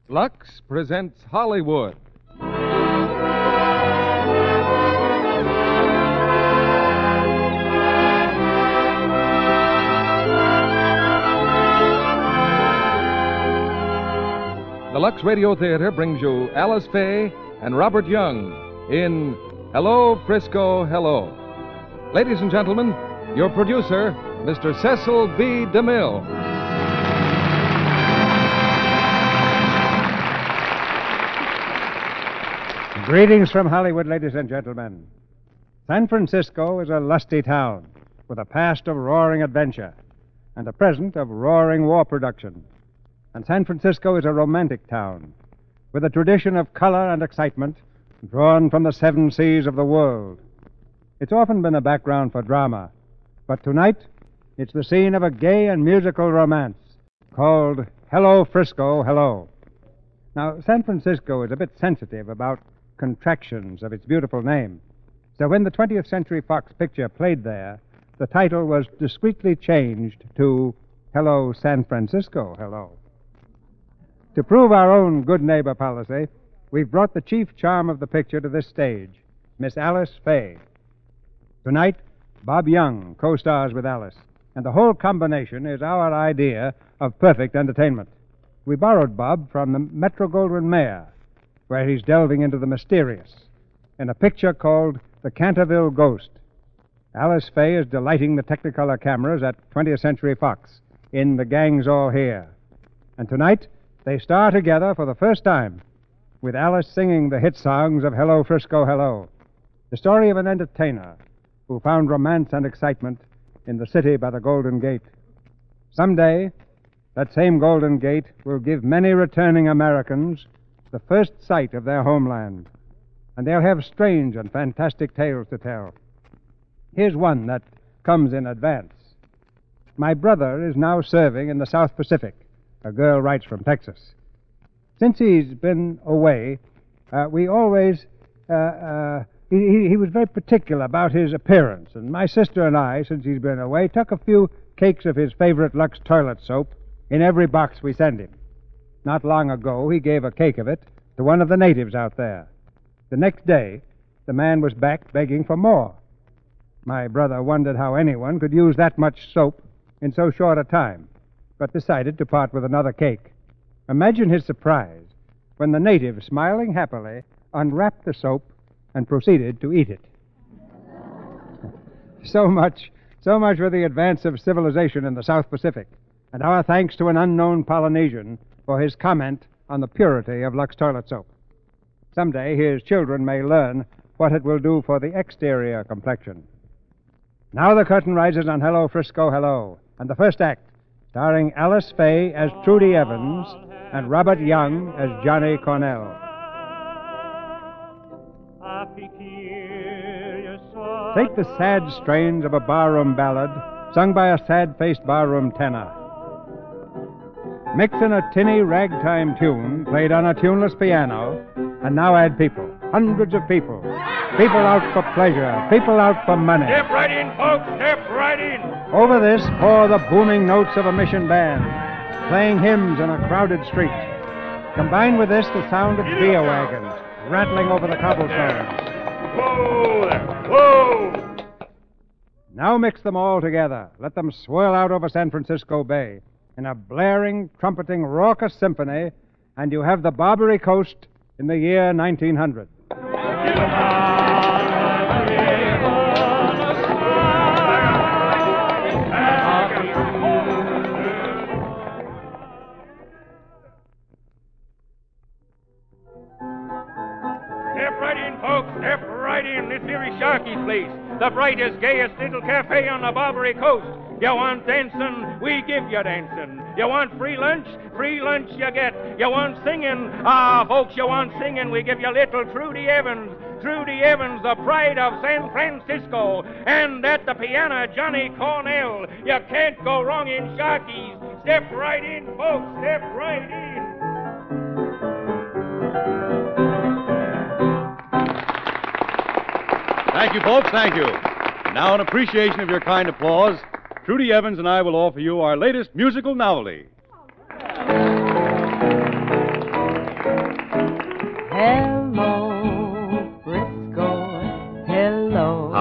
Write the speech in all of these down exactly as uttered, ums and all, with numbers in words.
Lux presents Hollywood. The Lux Radio Theater brings you Alice Faye and Robert Young in Hello, Frisco, Hello. Ladies and gentlemen, your producer, Mister Cecil B. DeMille. Greetings from Hollywood, ladies and gentlemen. San Francisco is a lusty town with a past of roaring adventure and a present of roaring war production. And San Francisco is a romantic town with a tradition of color and excitement drawn from the seven seas of the world. It's often been a background for drama, but tonight it's the scene of a gay and musical romance called Hello, Frisco, Hello. Now, San Francisco is a bit sensitive about contractions of its beautiful name, so when the twentieth Century Fox picture played there, the title was discreetly changed to Hello, San Francisco, Hello. To prove our own good neighbor policy, we've brought the chief charm of the picture to this stage, Miss Alice Faye. Tonight, Bob Young co-stars with Alice, and the whole combination is our idea of perfect entertainment. We borrowed Bob from the Metro-Goldwyn-Mayer, where he's delving into the mysterious, in a picture called The Canterville Ghost. Alice Faye is delighting the Technicolor cameras at twentieth Century Fox in The Gang's All Here. And tonight, they star together for the first time, with Alice singing the hit songs of Hello, Frisco, Hello, the story of an entertainer who found romance and excitement in the city by the Golden Gate. Someday, that same Golden Gate will give many returning Americans the first sight of their homeland, and they'll have strange and fantastic tales to tell. Here's one that comes in advance. My brother is now serving in the South Pacific. A girl writes from Texas. Since he's been away, uh, we always, uh, uh, he, he was very particular about his appearance, and my sister and I, since he's been away, took a few cakes of his favorite Lux toilet soap in every box we send him. Not long ago, he gave a cake of it to one of the natives out there. The next day, the man was back begging for more. My brother wondered how anyone could use that much soap in so short a time, but decided to part with another cake. Imagine his surprise when the native, smiling happily, unwrapped the soap and proceeded to eat it. So much, so much for the advance of civilization in the South Pacific, and our thanks to an unknown Polynesian for his comment on the purity of Lux toilet soap. Someday his children may learn what it will do for the exterior complexion. Now the curtain rises on Hello, Frisco, Hello, and the first act, starring Alice Faye as Trudy Evans and Robert Young as Johnny Cornell. Take the sad strains of a barroom ballad sung by a sad-faced barroom tenor. Mix in a tinny ragtime tune played on a tuneless piano, and now add people, hundreds of people. People out for pleasure, people out for money. Step right in, folks, step right in. Over this pour the booming notes of a mission band, playing hymns in a crowded street. Combine with this the sound of beer wagons rattling over the cobblestones. Whoa there, whoa! Now mix them all together. Let them swirl out over San Francisco Bay in a blaring, trumpeting, raucous symphony, and you have the Barbary Coast in the year nineteen hundred. This here is Sharky's place, the brightest, gayest little cafe on the Barbary Coast. You want dancing, we give you dancing. You want free lunch, free lunch you get. You want singing, ah, folks, you want singing, we give you little Trudy Evans. Trudy Evans, the pride of San Francisco. And at the piano, Johnny Cornell. You can't go wrong in Sharky's. Step right in, folks, step right in. Thank you, folks, thank you. Now, in appreciation of your kind applause, Trudy Evans and I will offer you our latest musical novelty.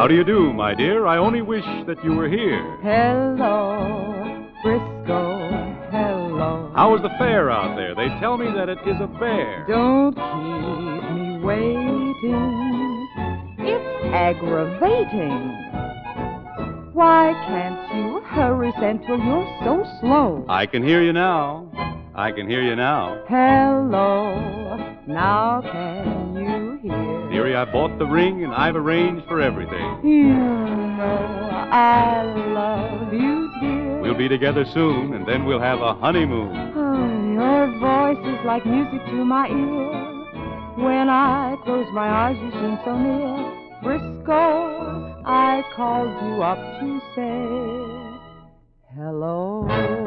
How do you do, my dear? I only wish that you were here. Hello, Frisco. Hello. How is the fair out there? They tell me that it is a bear. Don't keep me waiting. It's aggravating. Why can't you hurry, Central? You're so slow. I can hear you now. I can hear you now. Hello. Now can you hear? Dearie, I bought the ring and I've arranged for everything. You know I love you, dear. We'll be together soon, and then we'll have a honeymoon. Oh, your voice is like music to my ear. When I close my eyes, you seem so near. Frisco, I called you up to say hello.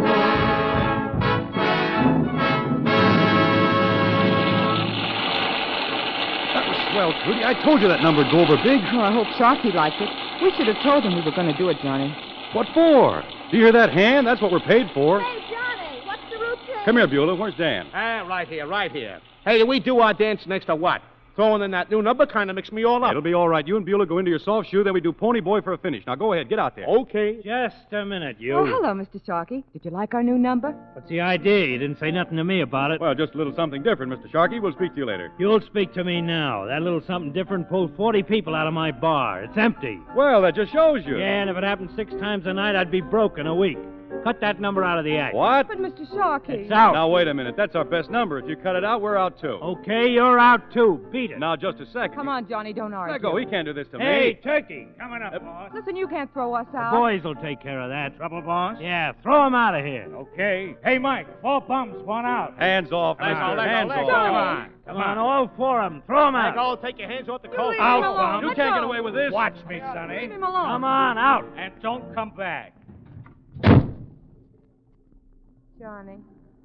That was swell, Trudy. I told you that number'd go over big. Oh, I hope Sharky liked it. We should have told him we were going to do it, Johnny. What for? Do you hear that hand? That's what we're paid for. Hey, Johnny, what's the routine? Come here, Beulah. Where's Dan? Ah, right here, right here. Hey, do we do our dance next to what? Throwing in that new number kind of mixed me all up. It'll be all right. You and Beulah go into your soft shoe, then we do Pony Boy for a finish. Now go ahead, get out there. Okay. Just a minute, you. Oh, hello, Mister Sharky. Did you like our new number? What's the idea? You didn't say nothing to me about it. Well, just a little something different, Mister Sharkey. We'll speak to you later. You'll speak to me now. That little something different pulled forty people out of my bar. It's empty. Well, that just shows you. Yeah, and if it happened six times a night, I'd be broke in a week. Cut that number out of the act. What? But, Mister Sharky. It's out. Now, wait a minute. That's our best number. If you cut it out, we're out, too. Okay, you're out, too. Beat it. Now, just a second. Come on, Johnny, don't argue. Let go. He can't do this to Hey, me. Turkey, coming up, boss. Listen, you can't throw us The out. boys will take care of that. Trouble, boss? Yeah, throw him out of here. Okay. Hey, Mike, four bumps, one out. Hands off, Let mister. go, let go, Hands let off. go. Come on. Come on, all four of them. Throw him out. Go, take your hands off the coat. Leave him alone. You Let can't go. get away with this. Watch me, Sonny. Leave him alone. Come on, out. And don't come back. Johnny.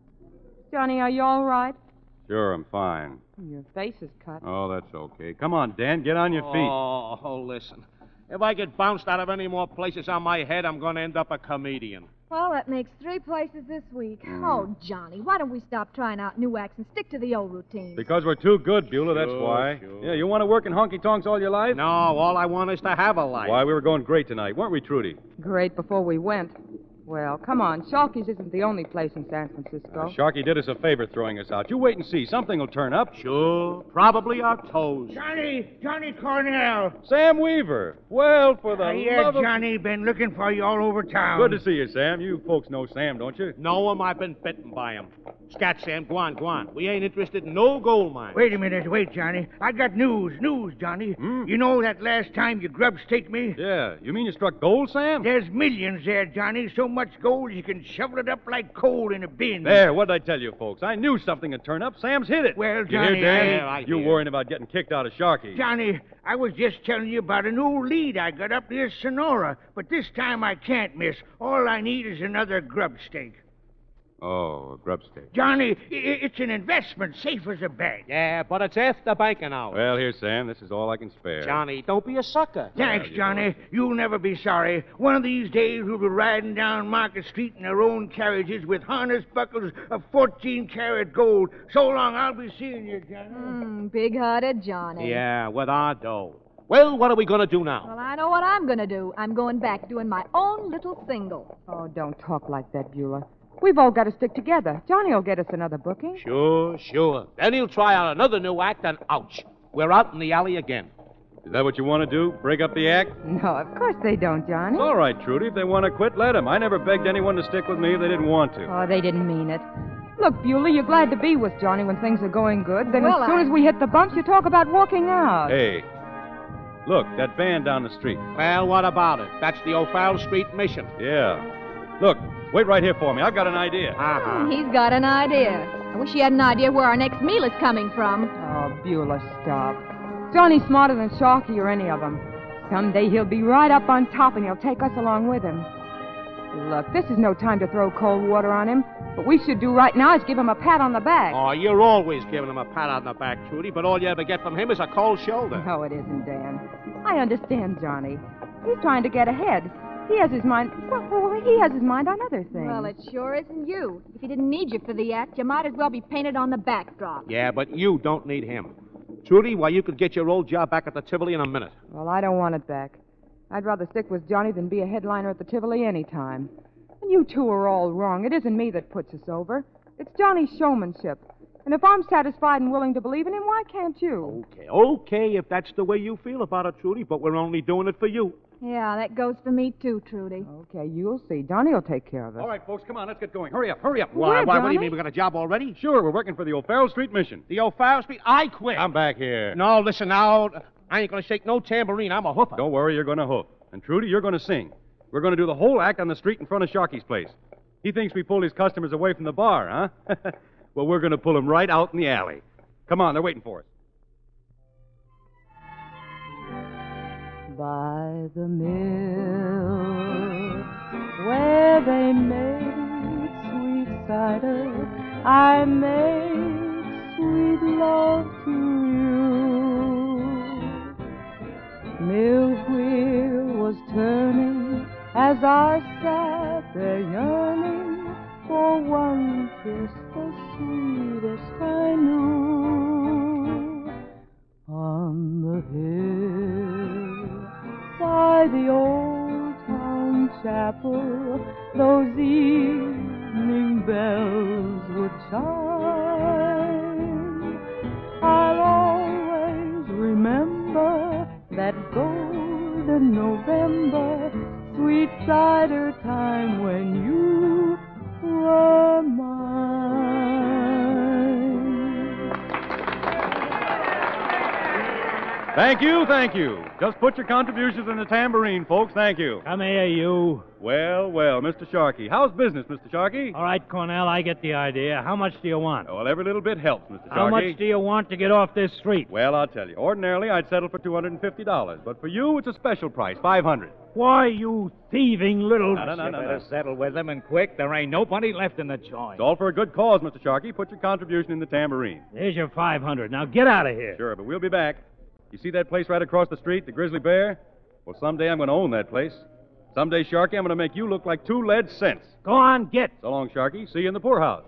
Johnny, are you all right? Sure, I'm fine. Your face is cut. Oh, that's okay. Come on, Dan. Get on your feet. Oh, oh, listen. If I get bounced out of any more places on my head, I'm going to end up a comedian. Well, that makes three places this week. Mm. Oh, Johnny, why don't we stop trying out new acts and stick to the old routines? Because we're too good, Beulah, that's Sure, why. sure. Yeah, you want to work in honky-tonks all your life? No, all I want is to have a life. Why, we were going great tonight, weren't we, Trudy? Great before we went. Well, come on. Sharky's isn't the only place in San Francisco. Uh, Sharky did us a favor throwing us out. You wait and see. Something will turn up. Sure, probably our toes. Johnny, Johnny Cornell. Sam Weaver. Well, for the Uh, yeah, love of... Johnny, been looking for you all over town. Good to see you, Sam. You folks know Sam, don't you? Know him, I've been bitten by him. Scat, Sam, go on, go on. We ain't interested in no gold mine. Wait a minute, wait, Johnny. I got news, news, Johnny. Hmm? You know that last time you grub staked me? Yeah. You mean you struck gold, Sam? There's millions there, Johnny. So much gold you can shovel it up like coal in a bin. There, what'd I tell you, folks? I knew something would turn up. Sam's hit it. Well, You Johnny, hear, Danny? I- I you hear. worrying about getting kicked out of Sharky. Johnny, I was just telling you about an old lead I got up near Sonora, but this time I can't miss. All I need is another grub stake. Oh, a grub stake. Johnny, i- i- it's an investment, safe as a bank. Yeah, but it's after banking hours. Well, here, Sam. This is all I can spare. Johnny, don't be a sucker. Thanks, you Johnny. You'll never be sorry. One of these days we'll be riding down Market Street in our own carriages with harness buckles of fourteen karat gold. So long, I'll be seeing you, Johnny. Mm, big-hearted Johnny. Yeah, with our dough. Well, what are we going to do now? Well, I know what I'm going to do. I'm going back doing my own little single. Oh, don't talk like that, Beulah. We've all got to stick together. Johnny will get us another booking. Sure, sure. Then he'll try out another new act, and ouch, we're out in the alley again. Is that what you want to do? Break up the act? No, of course they don't, Johnny. It's all right, Trudy. If they want to quit, let them. I never begged anyone to stick with me if they didn't want to. Oh, they didn't mean it. Look, Beulah, you're glad to be with Johnny when things are going good. Then Well, as soon I- as we hit the bumps, you talk about walking out. Hey, look, that van down the street. Well, what about it? That's the O'Farrell Street Mission. Yeah. Look, wait right here for me. I've got an idea. Uh-huh. He's got an idea. I wish he had an idea where our next meal is coming from. Oh, Beulah, stop. Johnny's smarter than Sharky or any of them. Someday he'll be right up on top and he'll take us along with him. Look, this is no time to throw cold water on him. What we should do right now is give him a pat on the back. Oh, you're always giving him a pat on the back, Trudy, but all you ever get from him is a cold shoulder. No, it isn't, Dan. I understand Johnny. He's trying to get ahead. He has his mind... Well, well, he has his mind on other things. Well, it sure isn't you. If he didn't need you for the act, you might as well be painted on the backdrop. Yeah, but you don't need him. Trudy, why, you could get your old job back at the Tivoli in a minute. Well, I don't want it back. I'd rather stick with Johnny than be a headliner at the Tivoli any time. And you two are all wrong. It isn't me that puts us over. It's Johnny's showmanship. And if I'm satisfied and willing to believe in him, why can't you? Okay, okay, if that's the way you feel about it, Trudy, but we're only doing it for you. Yeah, that goes for me, too, Trudy. Okay, you'll see. Johnny will take care of it. All right, folks, come on, let's get going. Hurry up, hurry up. Why, Where, why, what do you Johnny? mean, we got a job already? Sure, we're working for the O'Farrell Street Mission. The O'Farrell Street? I quit. Come back here. No, listen now. I ain't gonna shake no tambourine. I'm a hoofer. Don't worry, you're going to hoof. And Trudy, you're going to sing. We're going to do the whole act on the street in front of Sharky's place. He thinks we pulled his customers away from the bar, huh? Well, we're going to pull them right out in the alley. Come on, they're waiting for us. By the mill where they make sweet cider, I make sweet love to you. Mill wheel was turning as I sat there yearning for one kiss, the sweetest I knew. On the hill by the old town chapel, those evening bells would chime. I'll always remember that golden November, sweet cider time when you were mine. Thank you, thank you. Just put your contributions in the tambourine, folks. Thank you. Come here, you. Well, well, Mister Sharkey. How's business, Mister Sharkey? All right, Cornell, I get the idea. How much do you want? Well, every little bit helps, Mister Sharkey. How much do you want to get off this street? Well, I'll tell you. Ordinarily, I'd settle for two hundred fifty dollars. But for you, it's a special price, five hundred dollars. Why, you thieving little... No, no, no, no, no. Settle with them and quick. There ain't nobody left in the joint. It's all for a good cause, Mister Sharkey. Put your contribution in the tambourine. There's your five hundred dollars. Now get out of here. Sure, but we'll be back. You see that place right across the street, the Grizzly Bear? Well, someday I'm going to own that place. Someday, Sharky, I'm going to make you look like two lead cents. Go on, get. So long, Sharky. See you in the poorhouse.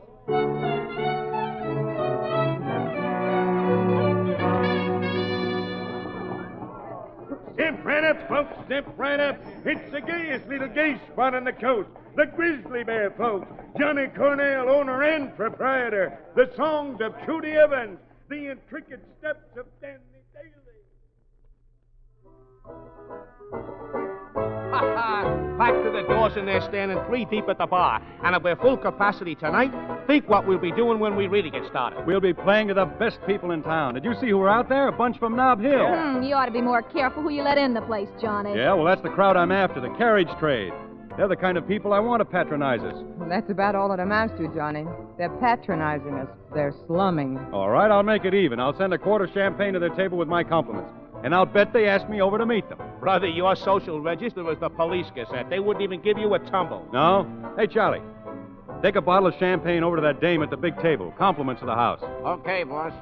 Step right up, folks. Step right up. It's the gayest little gay spot on the coast. The Grizzly Bear, folks. Johnny Cornell, owner and proprietor. The songs of Trudy Evans. The intricate steps of Danny Daly. Ha ha! Back to the doors and they're standing three deep at the bar. And if we're full capacity tonight, think what we'll be doing when we really get started. We'll be playing to the best people in town. Did you see who were out there? A bunch from Nob Hill. Hmm, you ought to be more careful who you let in the place, Johnny. Yeah, well, that's the crowd I'm after, the carriage trade. They're the kind of people I want to patronize us. Well, that's about all it amounts to, Johnny. They're patronizing us. They're slumming. All right, I'll make it even. I'll send a quart of champagne to their table with my compliments. And I'll bet they ask me over to meet them. Brother, your social register is the police gazette. They wouldn't even give you a tumble. No? Hey, Charlie, take a bottle of champagne over to that dame at the big table. Compliments to the house. Okay, boss.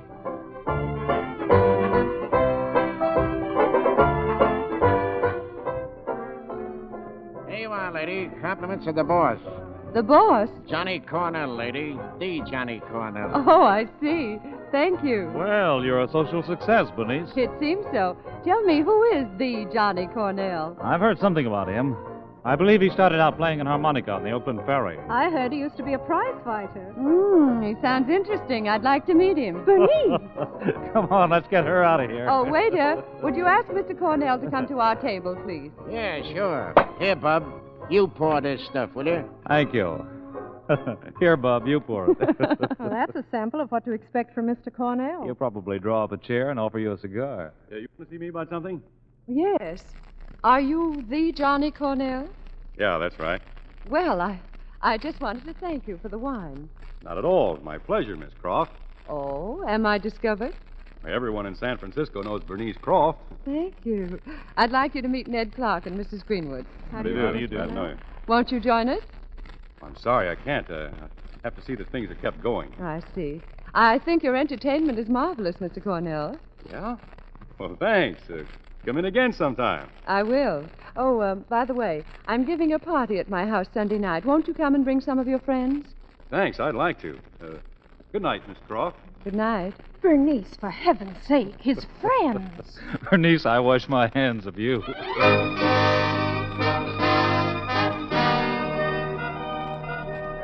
Here you are, lady. Compliments of the boss. The boss? Johnny Cornell, lady. The Johnny Cornell. Oh, I see. Thank you. Well, you're a social success, Bernice. It seems so. Tell me, who is the Johnny Cornell? I've heard something about him. I believe he started out playing an harmonica on the Oakland Ferry. I heard he used to be a prize fighter. Hmm, he sounds interesting. I'd like to meet him. Bernice! Come on, let's get her out of here. Oh, waiter, would you ask Mister Cornell to come to our table, please? Yeah, sure. Here, Bub. You pour this stuff, will you? Thank you. Here, Bub, you pour it. Well, that's a sample of what to expect from Mister Cornell. He'll probably draw up a chair and offer you a cigar. Uh, you want to see me about something? Yes. Are you the Johnny Cornell? Yeah, that's right. Well, I, I just wanted to thank you for the wine. Not at all. It's my pleasure, Miss Croft. Oh, am I discovered? Everyone in San Francisco knows Bernice Croft. Thank you. I'd like you to meet Ned Clark and Missus Greenwood. How do you, How do you do? I know you. Won't you join us? I'm sorry, I can't. Uh, I have to see that things are kept going. I see. I think your entertainment is marvelous, Mister Cornell. Yeah? Well, thanks. Uh, come in again sometime. I will. Oh, uh, by the way, I'm giving a party at my house Sunday night. Won't you come and bring some of your friends? Thanks, I'd like to. Uh, good night, Miss Croft. Good night. Bernice, for heaven's sake, his friends. Bernice, I wash my hands of you.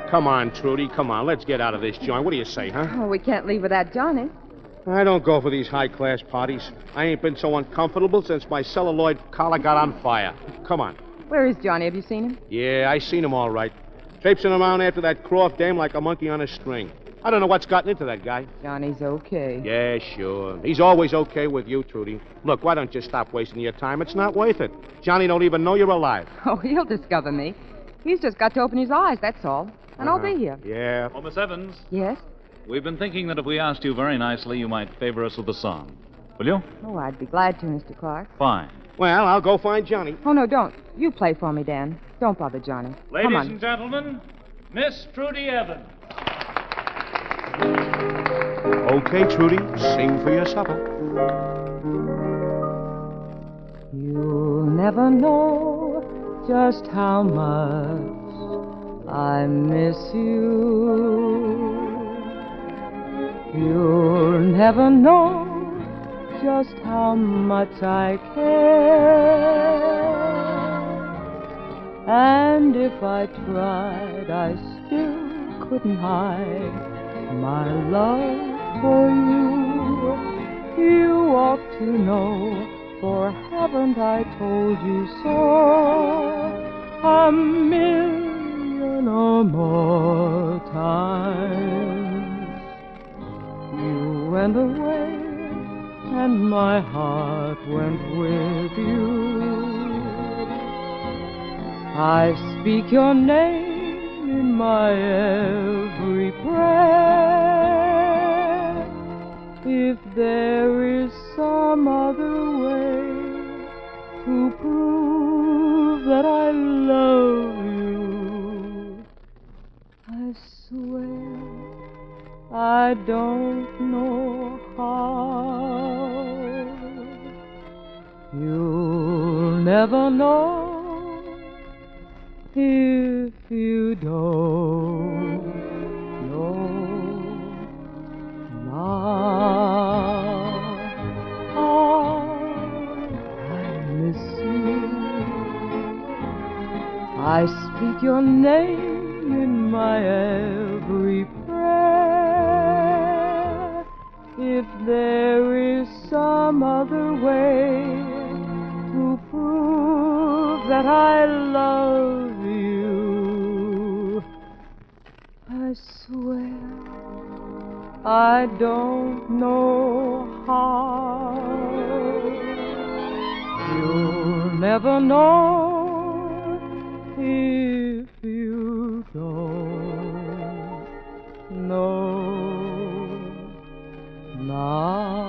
Come on, Trudy, come on. Let's get out of this joint. What do you say, huh? Oh, we can't leave without Johnny. I don't go for these high-class parties. I ain't been so uncomfortable since my celluloid collar got on fire. Come on. Where is Johnny? Have you seen him? Yeah, I seen him all right. Traipsing around after that Croft dame like a monkey on a string. I don't know what's gotten into that guy. Johnny's okay. Yeah, sure. He's always okay with you, Trudy. Look, why don't you stop wasting your time? It's not worth it. Johnny don't even know you're alive. Oh, he'll discover me. He's just got to open his eyes, that's all. And Uh-huh. I'll be here. Yeah. Oh, Miss Evans. Yes? We've been thinking that if we asked you very nicely, you might favor us with a song. Will you? Oh, I'd be glad to, Mister Clark. Fine. Well, I'll go find Johnny. Oh, no, don't. You play for me, Dan. Don't bother Johnny. Ladies Come on. and gentlemen, Miss Trudy Evans. Okay, Trudy, sing for your supper. You'll never know just how much I miss you. You'll never know just how much I care. And if I tried, I still couldn't hide my love for you. You ought to know, for haven't I told you so a million or more times? You went away, and my heart went with you. I speak your name in my every prayer. If there is some other way to prove that I love you, I swear I don't know how. You'll never know if you don't know now. I miss you. I speak your name in my every prayer. If there is some other way to prove that I love you, I swear I don't know how. You'll never know if you don't know now.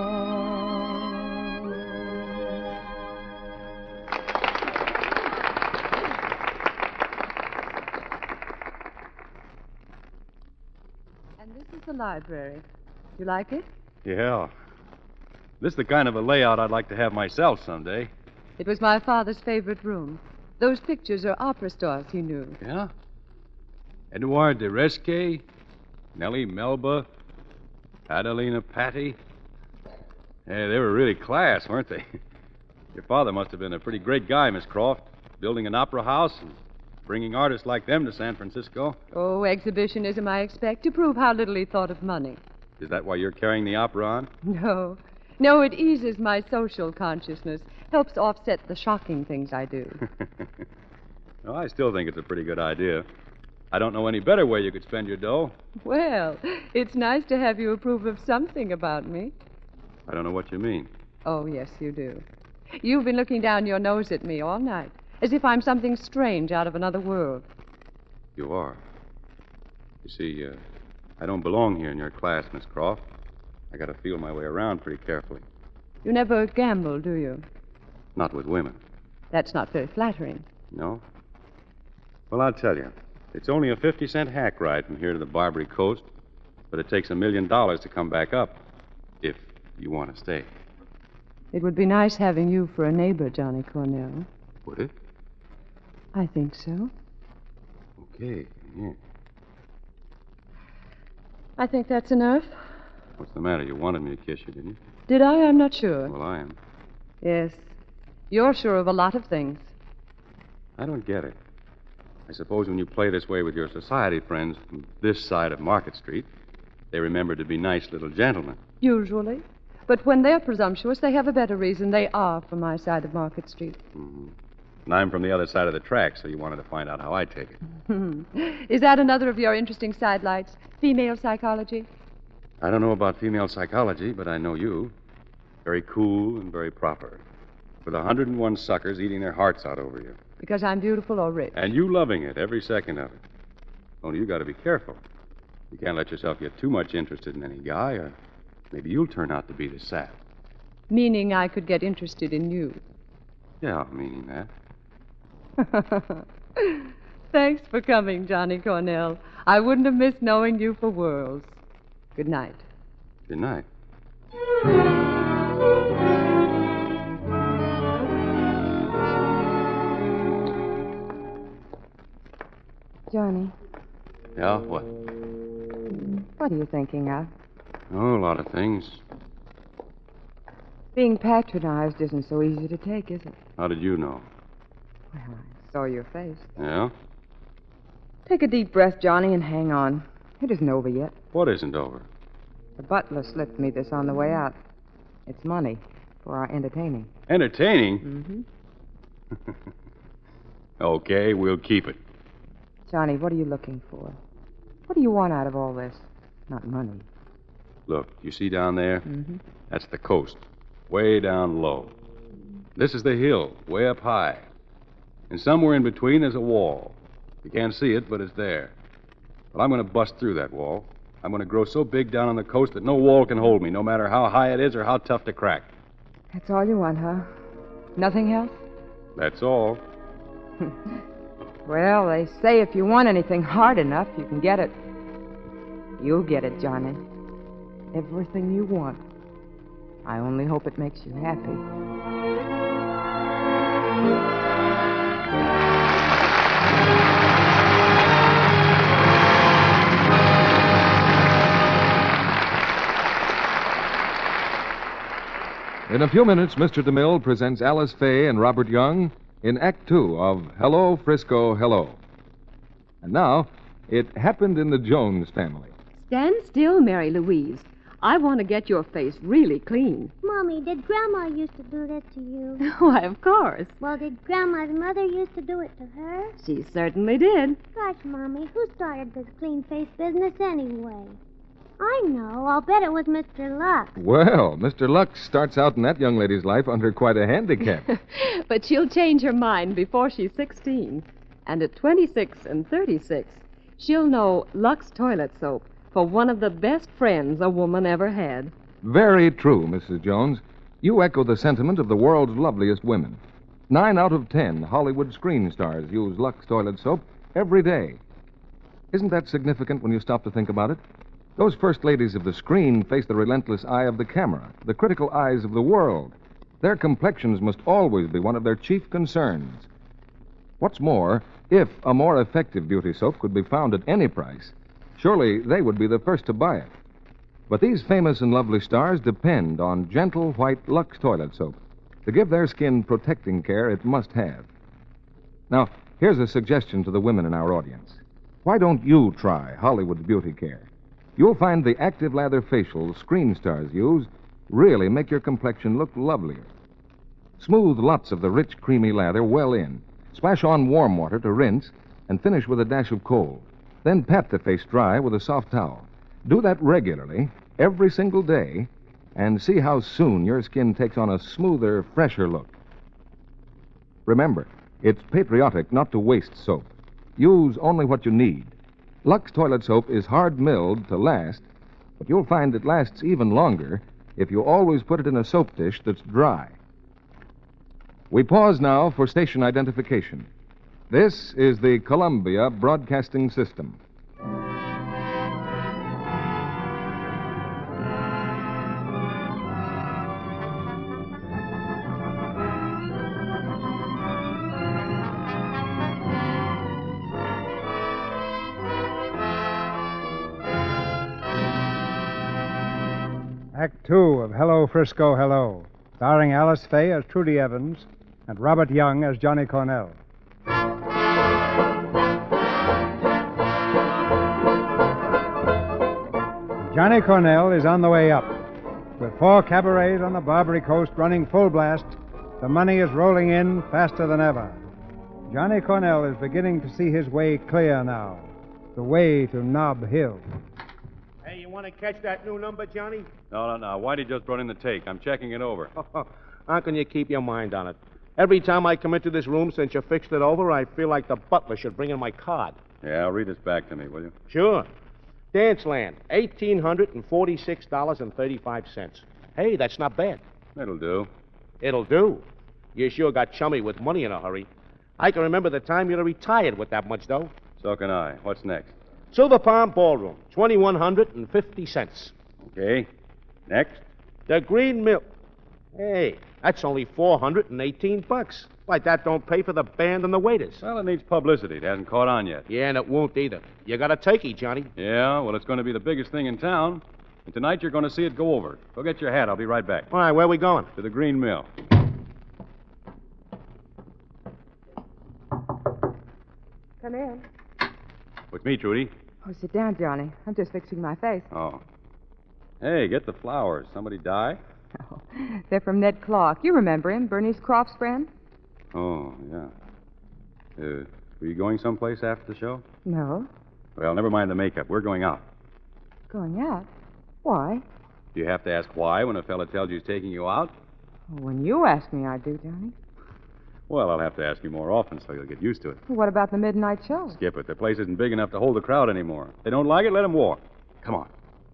And this is the library. You like it? Yeah. This is the kind of a layout I'd like to have myself someday. It was my father's favorite room. Those pictures are opera stars he knew. Yeah? Edouard de Resque, Nellie Melba, Adelina Patti. Yeah, they were really class, weren't they? Your father must have been a pretty great guy, Miss Croft, building an opera house and bringing artists like them to San Francisco. Oh, exhibitionism, I expect, to prove how little he thought of money. Is that why you're carrying the opera on? No. No, it eases my social consciousness, helps offset the shocking things I do. Well, I still think it's a pretty good idea. I don't know any better way you could spend your dough. Well, it's nice to have you approve of something about me. I don't know what you mean. Oh, yes, you do. You've been looking down your nose at me all night, as if I'm something strange out of another world. You are. You see, uh, I don't belong here in your class, Miss Croft. I gotta feel my way around pretty carefully. You never gamble, do you? Not with women. That's not very flattering. No? Well, I'll tell you. It's only a fifty cent hack ride from here to the Barbary Coast, but it takes a million dollars to come back up, if you want to stay. It would be nice having you for a neighbor, Johnny Cornell. Would it? I think so. Okay, yeah. I think that's enough. What's the matter? You wanted me to kiss you, didn't you? Did I? I'm not sure. Well, I am. Yes. You're sure of a lot of things. I don't get it. I suppose when you play this way with your society friends from this side of Market Street, they remember to be nice little gentlemen. Usually. But when they're presumptuous, they have a better reason. They are from my side of Market Street. Mm-hmm. And I'm from the other side of the track, so you wanted to find out how I take it. Is that another of your interesting sidelights? Female psychology? I don't know about female psychology, but I know you. Very cool and very proper. With a hundred and one suckers eating their hearts out over you. Because I'm beautiful or rich. And you loving it, every second of it. Only you got to be careful. You can't let yourself get too much interested in any guy, or maybe you'll turn out to be the sap. Meaning I could get interested in you. Yeah, meaning that. Thanks for coming, Johnny Cornell. I wouldn't have missed knowing you for worlds. Good night. Good night. Johnny. Yeah, what? What are you thinking of? Oh, a lot of things. Being patronized isn't so easy to take, is it? How did you know? Well, I saw your face. Yeah? Take a deep breath, Johnny, and hang on. It isn't over yet. What isn't over? The butler slipped me this on the way out. It's money for our entertaining. Entertaining? Mm-hmm. Okay, we'll keep it. Johnny, what are you looking for? What do you want out of all this? Not money. Look, you see down there? Mm-hmm. That's the coast, way down low. This is the hill, way up high. And somewhere in between there's a wall. You can't see it, but it's there. Well, I'm going to bust through that wall. I'm going to grow so big down on the coast that no wall can hold me, no matter how high it is or how tough to crack. That's all you want, huh? Nothing else? That's all. Well, they say if you want anything hard enough, you can get it. You'll get it, Johnny. Everything you want. I only hope it makes you happy. In a few minutes, Mister DeMille presents Alice Faye and Robert Young in Act Two of Hello, Frisco, Hello. And now, it happened in the Jones family. Stand still, Mary Louise. I want to get your face really clean. Mommy, did Grandma used to do that to you? Why, of course. Well, did Grandma's mother used to do it to her? She certainly did. Gosh, Mommy, who started this clean face business anyway? I know. I'll bet it was Mister Lux. Well, Mister Lux starts out in that young lady's life under quite a handicap. But she'll change her mind before she's sixteen. And at twenty-six and thirty-six, she'll know Lux toilet soap for one of the best friends a woman ever had. Very true, Missus Jones. You echo the sentiment of the world's loveliest women. Nine out of ten Hollywood screen stars use Lux toilet soap every day. Isn't that significant when you stop to think about it? Those first ladies of the screen face the relentless eye of the camera, the critical eyes of the world. Their complexions must always be one of their chief concerns. What's more, if a more effective beauty soap could be found at any price, surely they would be the first to buy it. But these famous and lovely stars depend on gentle white Lux toilet soap to give their skin protecting care it must have. Now, here's a suggestion to the women in our audience. Why don't you try Hollywood's beauty care? You'll find the active lather facials screen stars use really make your complexion look lovelier. Smooth lots of the rich, creamy lather well in. Splash on warm water to rinse and finish with a dash of cold. Then pat the face dry with a soft towel. Do that regularly, every single day, and see how soon your skin takes on a smoother, fresher look. Remember, it's patriotic not to waste soap. Use only what you need. Lux toilet soap is hard milled to last, but you'll find it lasts even longer if you always put it in a soap dish that's dry. We pause now for station identification. This is the Columbia Broadcasting System. Act Two of Hello, Frisco, Hello, starring Alice Faye as Trudy Evans and Robert Young as Johnny Cornell. Johnny Cornell is on the way up. With four cabarets on the Barbary Coast running full blast, the money is rolling in faster than ever. Johnny Cornell is beginning to see his way clear now. The way to Nob Hill. Hey, you want to catch that new number, Johnny? No, no, no. Why'd he just run in the take? I'm checking it over. How can you keep your mind on it? Every time I come into this room since you fixed it over, I feel like the butler should bring in my card. Yeah, read this back to me, will you? Sure. Dance Land, one thousand eight hundred forty-six dollars and thirty-five cents. Hey, that's not bad. It'll do. It'll do. You sure got chummy with money in a hurry. I can remember the time you'd have retired with that much dough. So can I. What's next? Silver Palm Ballroom, two thousand one hundred fifty cents. Okay. Next? The Green Mill. Hey, that's only four hundred eighteen bucks. Like that don't pay for the band and the waiters. Well, it needs publicity. It hasn't caught on yet. Yeah, and it won't either. You got a turkey, Johnny. Yeah, well, it's going to be the biggest thing in town. And tonight you're going to see it go over. Go get your hat. I'll be right back. All right, where are we going? To the Green Mill. Come in. With me, Trudy. Oh, sit down, Johnny. I'm just fixing my face. Oh. Hey, get the flowers. Somebody die? Oh, they're from Ned Clark. You remember him, Bernice Croft's friend? Oh, yeah. Uh, were you going someplace after the show? No. Well, never mind the makeup. We're going out. Going out? Why? Do you have to ask why when a fella tells you he's taking you out? Well, when you ask me, I do, Johnny. Well, I'll have to ask you more often so you'll get used to it. Well, what about the midnight show? Skip it. The place isn't big enough to hold the crowd anymore. If they don't like it, let them walk. Come on.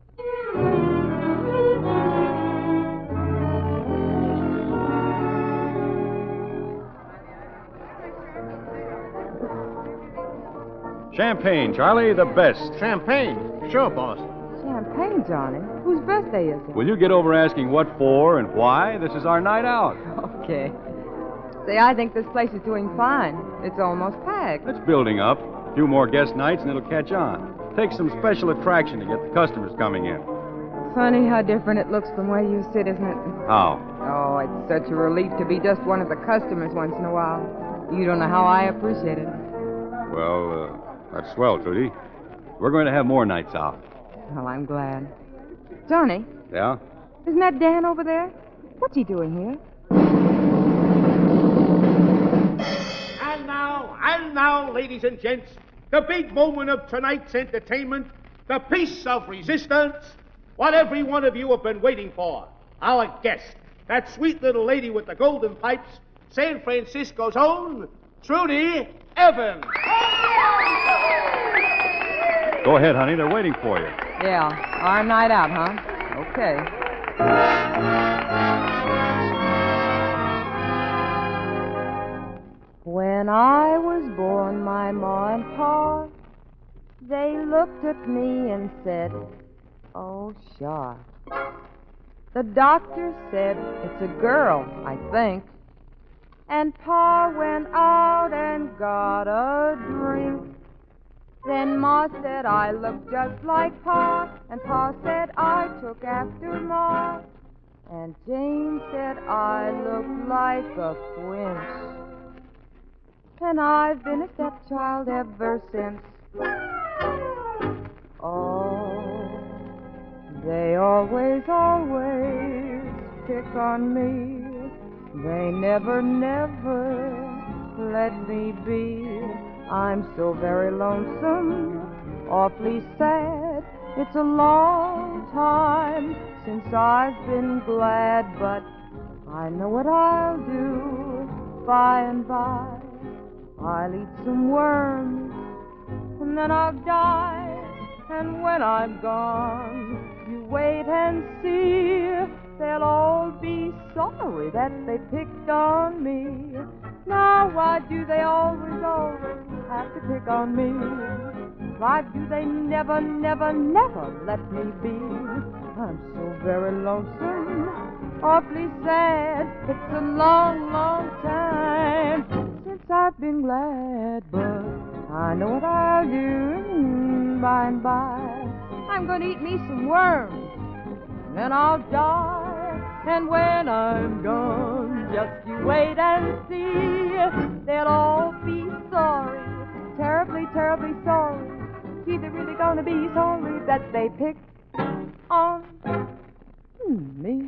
Champagne, Charlie, the best. Champagne? Sure, boss. Champagne, Johnny? Whose birthday is it? Will you get over asking what for and why? This is our night out. Okay. See, I think this place is doing fine. It's almost packed. It's building up. A few more guest nights and it'll catch on. Takes some special attraction to get the customers coming in. Funny how different it looks from where you sit, isn't it? How? Oh, it's such a relief to be just one of the customers once in a while. You don't know how I appreciate it. Well, uh... that's swell, Trudy. We're going to have more nights out. Well, I'm glad. Johnny? Yeah? Isn't that Dan over there? What's he doing here? And now, and now, ladies and gents, the big moment of tonight's entertainment, the piece of resistance, what every one of you have been waiting for. Our guest, that sweet little lady with the golden pipes, San Francisco's own, Trudy Evans. Go ahead, honey. They're waiting for you. Yeah. Our night out, huh? Okay. When I was born, my ma and pa, they looked at me and said, oh, sure. The doctor said, it's a girl, I think. And Pa went out and got a drink. Then Ma said I looked just like Pa, and Pa said I took after Ma. And Jane said I looked like a prince. And I've been a stepchild ever since. Oh, they always, always pick on me. They never, never let me be. I'm so very lonesome, awfully sad. It's a long time since I've been glad, but I know what I'll do by and by. I'll eat some worms, and then I'll die. And when I'm gone, you wait and see. They'll all be sorry that they picked on me. Now, why do they always, always have to pick on me? Why do they never, never, never let me be? I'm so very lonesome, awfully sad. It's a long, long time since I've been glad, but I know what I'll do by and by. I'm going to eat me some worms, then I'll die. And when I'm gone, just you wait and see. They'll all be sorry, terribly, terribly sorry. Gee, they're really going to be sorry that they picked on. Hmm, me.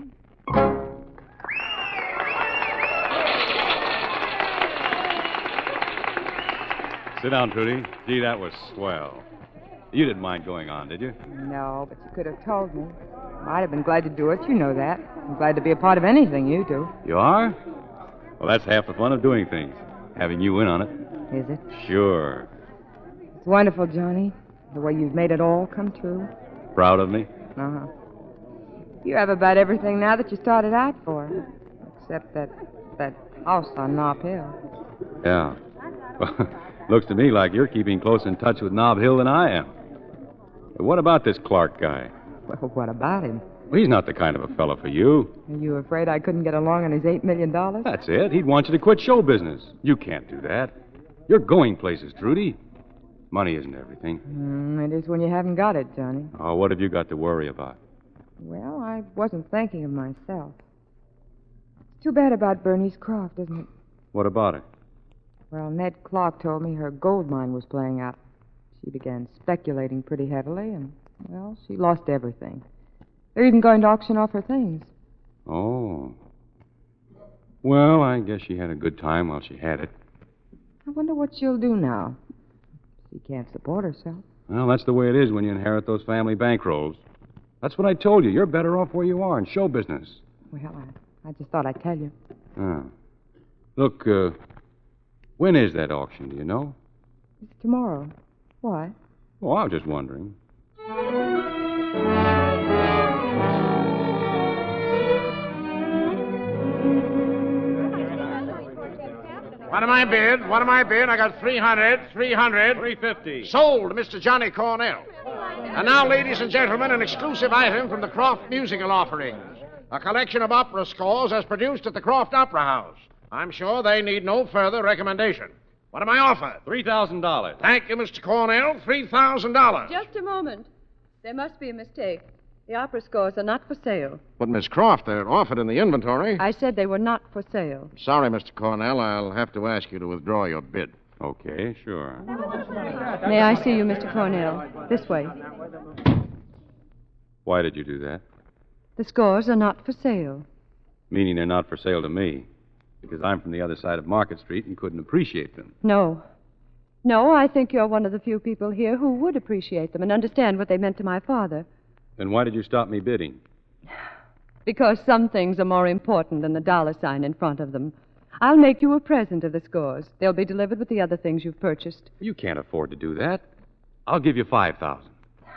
Sit down, Trudy. Gee, that was swell. You didn't mind going on, did you? No, but you could have told me. I'd have been glad to do it. You know that. I'm glad to be a part of anything you do. You are? Well, that's half the fun of doing things. Having you in on it. Is it? Sure. It's wonderful, Johnny. The way you've made it all come true. Proud of me? Uh-huh. You have about everything now that you started out for. Except that that house on Knob Hill. Yeah. Looks to me like you're keeping close in touch with Knob Hill than I am. But what about this Clark guy? Well, what about him? Well, he's not the kind of a fellow for you. Are you afraid I couldn't get along on his eight million dollars? That's it. He'd want you to quit show business. You can't do that. You're going places, Trudy. Money isn't everything. Mm, it is when you haven't got it, Johnny. Oh, what have you got to worry about? Well, I wasn't thinking of myself. It's too bad about Bernice Croft, isn't it? What about it? Well, Ned Clark told me her gold mine was playing out. She began speculating pretty heavily, and, well, she lost everything. They're even going to auction off her things. Oh. Well, I guess she had a good time while she had it. I wonder what she'll do now. She can't support herself. Well, that's the way it is when you inherit those family bankrolls. That's what I told you. You're better off where you are in show business. Well, I, I just thought I'd tell you. Ah. Look, uh, when is that auction, do you know? It's tomorrow. Why? Oh, I was just wondering. What am I bid? What am I bid? I got three hundred, three hundred. three fifty. Sold to Mister Johnny Cornell. And now, ladies and gentlemen, an exclusive item from the Croft Musical Offerings. A collection of opera scores as produced at the Croft Opera House. I'm sure they need no further recommendation. What am I offered? three thousand dollars. Thank you, Mister Cornell. three thousand dollars. Just a moment. There must be a mistake. The opera scores are not for sale. But, Miss Croft, they're offered in the inventory. I said they were not for sale. Sorry, Mister Cornell. I'll have to ask you to withdraw your bid. Okay, sure. May I see you, Mister Cornell? This way. Why did you do that? The scores are not for sale. Meaning they're not for sale to me. Because I'm from the other side of Market Street and couldn't appreciate them. No. No, I think you're one of the few people here who would appreciate them and understand what they meant to my father. Then why did you stop me bidding? Because some things are more important than the dollar sign in front of them. I'll make you a present of the scores. They'll be delivered with the other things you've purchased. You can't afford to do that. I'll give you five thousand.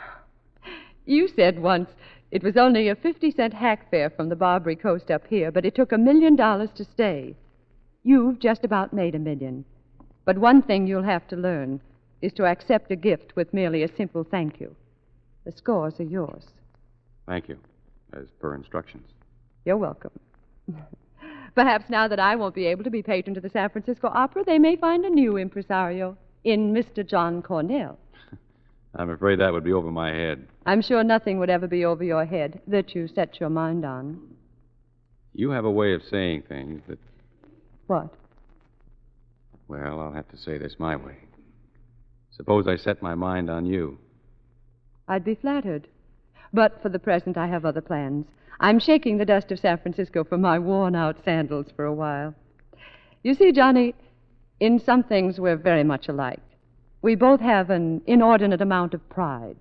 You said once it was only a fifty-cent hack fare from the Barbary Coast up here, but it took a million dollars to stay. You've just about made a million. But one thing you'll have to learn is to accept a gift with merely a simple thank you. The scores are yours. Thank you, as per instructions. You're welcome. Perhaps now that I won't be able to be patron to the San Francisco Opera, they may find a new impresario in Mister John Cornell. I'm afraid that would be over my head. I'm sure nothing would ever be over your head that you set your mind on. You have a way of saying things that... What? Well, I'll have to say this my way. Suppose I set my mind on you. I'd be flattered. But for the present, I have other plans. I'm shaking the dust of San Francisco from my worn-out sandals for a while. You see, Johnny, in some things we're very much alike. We both have an inordinate amount of pride.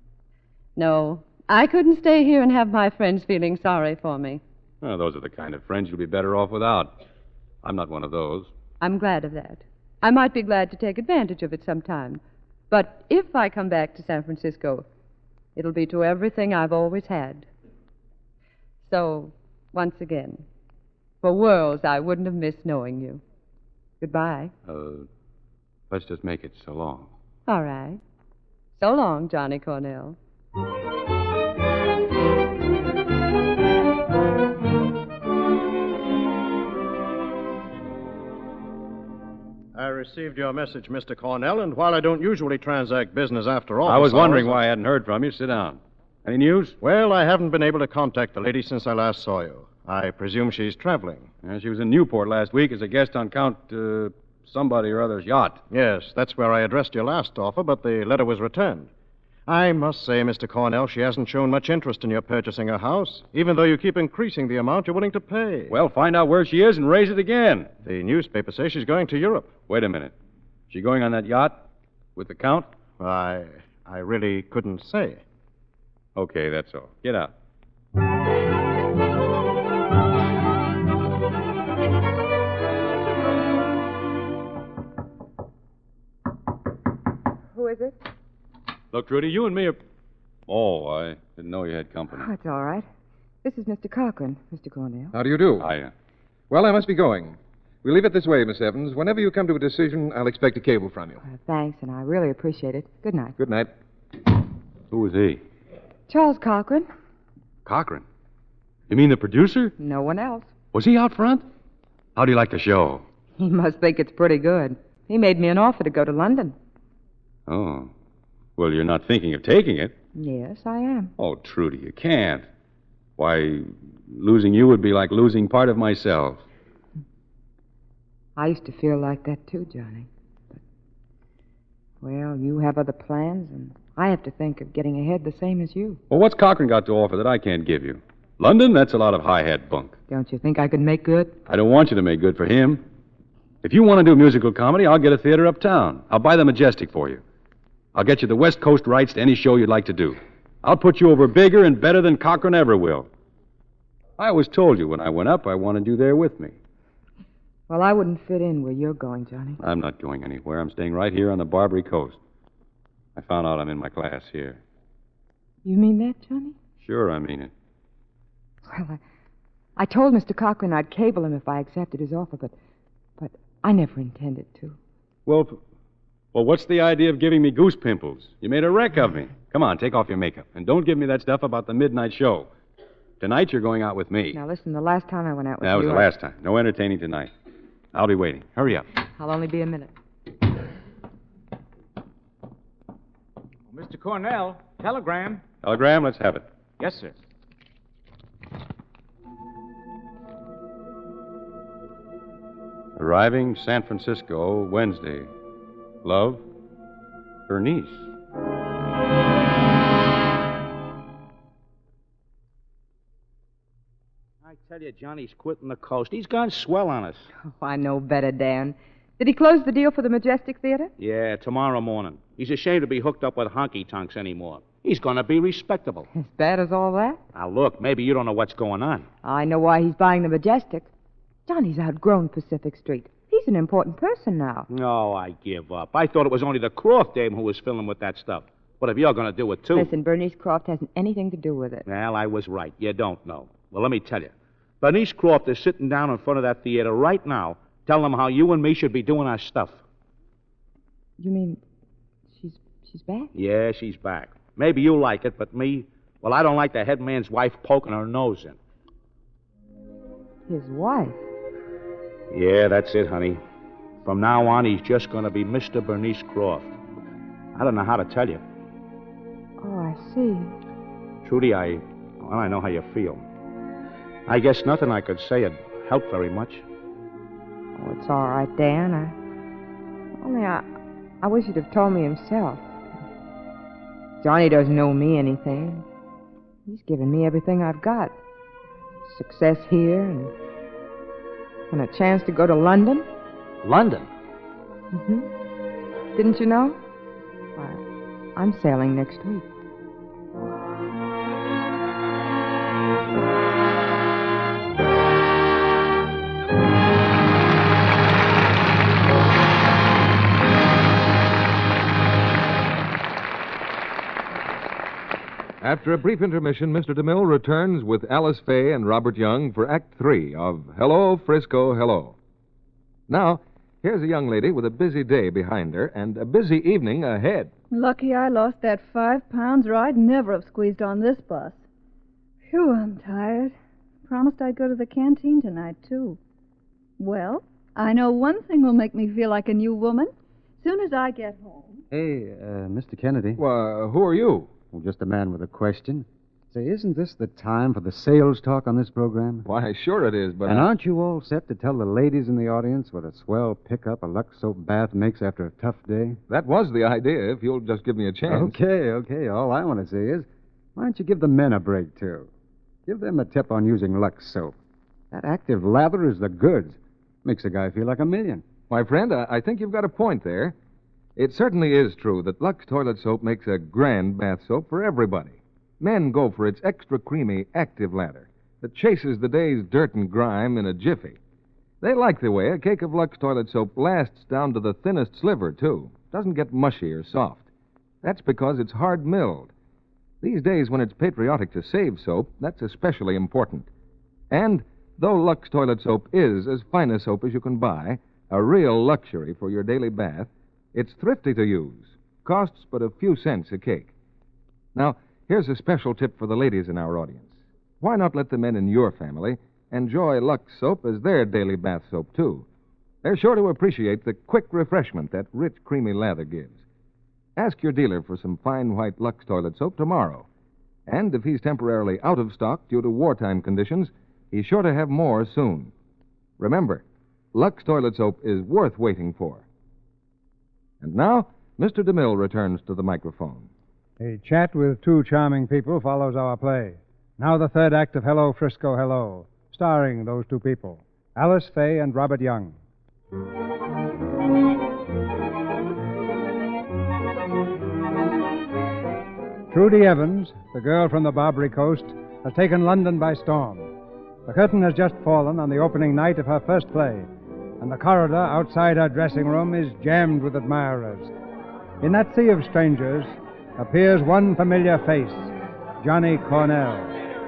No, I couldn't stay here and have my friends feeling sorry for me. Well, those are the kind of friends you'll be better off without. I'm not one of those. I'm glad of that. I might be glad to take advantage of it sometime. But if I come back to San Francisco, it'll be to everything I've always had. So, once again, for worlds I wouldn't have missed knowing you. Goodbye. Uh, let's just make it so long. All right. So long, Johnny Cornell. I received your message, Mister Cornell, and while I don't usually transact business after all... I was wondering why I hadn't heard from you. Sit down. Any news? Well, I haven't been able to contact the lady since I last saw you. I presume she's traveling. Yeah, she was in Newport last week as a guest on Count uh, somebody or other's yacht. Yes, that's where I addressed your last offer, but the letter was returned. I must say, Mister Cornell, she hasn't shown much interest in your purchasing a house, even though you keep increasing the amount you're willing to pay. Well, find out where she is and raise it again. The newspapers say she's going to Europe. Wait a minute. She going on that yacht with the Count? I, I really couldn't say. Okay, that's all. Get out. Who is it? Look, Trudy, you and me are... Oh, I didn't know you had company. Oh, it's all right. This is Mister Cochran, Mister Cornell. How do you do? Hiya. Well, I must be going. We'll leave it this way, Miss Evans. Whenever you come to a decision, I'll expect a cable from you. Uh, thanks, and I really appreciate it. Good night. Good night. Who was he? Charles Cochran. Cochran? You mean the producer? No one else. Was he out front? How do you like the show? He must think it's pretty good. He made me an offer to go to London. Oh. Well, you're not thinking of taking it. Yes, I am. Oh, Trudy, you can't. Why, losing you would be like losing part of myself. I used to feel like that too, Johnny. But, well, you have other plans, and I have to think of getting ahead the same as you. Well, what's Cochran got to offer that I can't give you? London, that's a lot of high-hat bunk. Don't you think I could make good? I don't want you to make good for him. If you want to do musical comedy, I'll get a theater uptown. I'll buy the Majestic for you. I'll get you the West Coast rights to any show you'd like to do. I'll put you over bigger and better than Cochran ever will. I always told you when I went up I wanted you there with me. Well, I wouldn't fit in where you're going, Johnny. I'm not going anywhere. I'm staying right here on the Barbary Coast. I found out I'm in my class here. You mean that, Johnny? Sure, I mean it. Well, I, I told Mister Cochran I'd cable him if I accepted his offer, but, but I never intended to. Well, well, what's the idea of giving me goose pimples? You made a wreck of me. Come on, take off your makeup. And don't give me that stuff about the midnight show. Tonight you're going out with me. Now, listen, the last time I went out with that you... That was the I... last time. No entertaining tonight. I'll be waiting. Hurry up. I'll only be a minute. Mister Cornell, telegram. Telegram? Let's have it. Yes, sir. Arriving San Francisco Wednesday. Love, Bernice. I tell you, Johnny's quitting the coast. He's gone swell on us. Oh, I know better, Dan. Did he close the deal for the Majestic Theater? Yeah, tomorrow morning. He's ashamed to be hooked up with honky-tonks anymore. He's going to be respectable. As bad as all that? Now, look, maybe you don't know what's going on. I know why he's buying the Majestic. Johnny's outgrown Pacific Street. He's an important person now. No, I give up. I thought it was only the Croft dame who was filling with that stuff. But if you're going to do it, too... Listen, Bernice Croft hasn't anything to do with it. Well, I was right. You don't know. Well, let me tell you. Bernice Croft is sitting down in front of that theater right now, telling them how you and me should be doing our stuff. You mean she's she's back? Yeah, she's back. Maybe you like it, but me, well, I don't like the head man's wife poking her nose in. His wife? Yeah, that's it, honey. From now on, he's just going to be Mister Bernice Croft. I don't know how to tell you. Oh, I see. Trudy, I, well, I know how you feel. I guess nothing I could say would help very much. Oh, it's all right, Dan. I, only I, I wish he'd have told me himself. Johnny doesn't owe me anything. He's given me everything I've got. Success here and, and a chance to go to London. London? Mm-hmm. Didn't you know? Why, I'm sailing next week. After a brief intermission, Mister DeMille returns with Alice Faye and Robert Young for Act Three of Hello, Frisco, Hello. Now, here's a young lady with a busy day behind her and a busy evening ahead. Lucky I lost that five pounds or I'd never have squeezed on this bus. Phew, I'm tired. Promised I'd go to the canteen tonight, too. Well, I know one thing will make me feel like a new woman. Soon as I get home. Hey, uh, Mister Kennedy. Well, who are you? Well, just a man with a question. Say, isn't this the time for the sales talk on this program? Why, sure it is, but... And I- aren't you all set to tell the ladies in the audience what a swell pickup a Lux soap bath makes after a tough day? That was the idea, if you'll just give me a chance. Okay, okay. All I want to say is, why don't you give the men a break, too? Give them a tip on using Lux soap. That active lather is the goods. Makes a guy feel like a million. My friend, I, I think you've got a point there. It certainly is true that Lux toilet soap makes a grand bath soap for everybody. Men go for its extra creamy, active lather that chases the day's dirt and grime in a jiffy. They like the way a cake of Lux toilet soap lasts down to the thinnest sliver, too. Doesn't get mushy or soft. That's because it's hard milled. These days, when it's patriotic to save soap, that's especially important. And though Lux toilet soap is as fine a soap as you can buy, a real luxury for your daily bath, it's thrifty to use. Costs but a few cents a cake. Now, here's a special tip for the ladies in our audience. Why not let the men in your family enjoy Lux soap as their daily bath soap, too? They're sure to appreciate the quick refreshment that rich, creamy lather gives. Ask your dealer for some fine white Lux toilet soap tomorrow. And if he's temporarily out of stock due to wartime conditions, he's sure to have more soon. Remember, Lux toilet soap is worth waiting for. And now, Mister DeMille returns to the microphone. A chat with two charming people follows our play. Now the third act of Hello, Frisco, Hello, starring those two people, Alice Faye and Robert Young. Trudy Evans, the girl from the Barbary Coast, has taken London by storm. The curtain has just fallen on the opening night of her first play, and the corridor outside her dressing room is jammed with admirers. In that sea of strangers appears one familiar face, Johnny Cornell.